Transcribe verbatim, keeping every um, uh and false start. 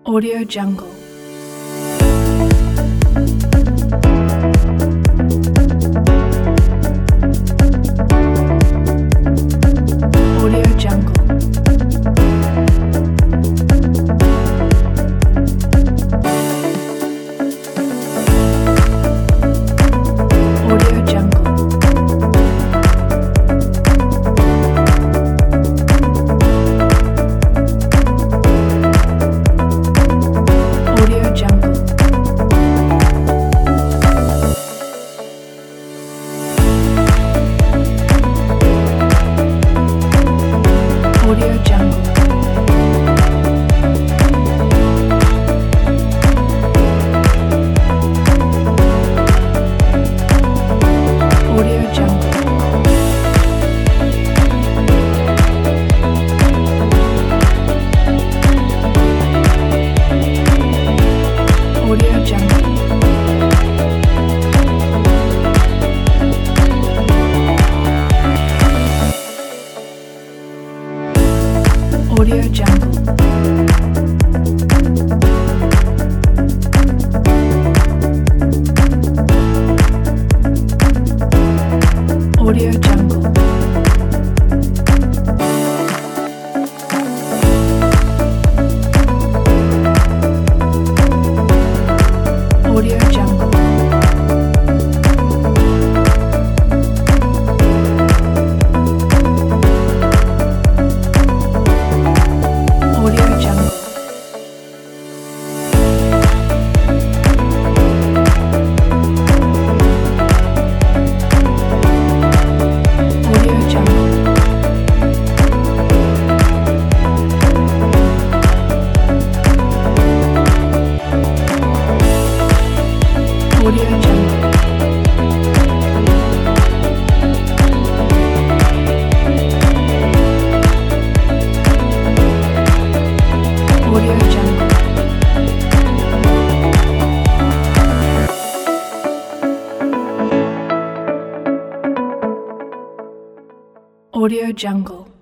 Audio Jungle. Audio Jungle. Audio Jungle. Audio Jungle. Audio Jungle. Audio Jungle. Audio Jungle. Audio Jungle. Audio Jungle. Audio Jungle. Audio Jungle. Audio Jungle. Audio Jungle. Audio Jungle. Audio Jungle.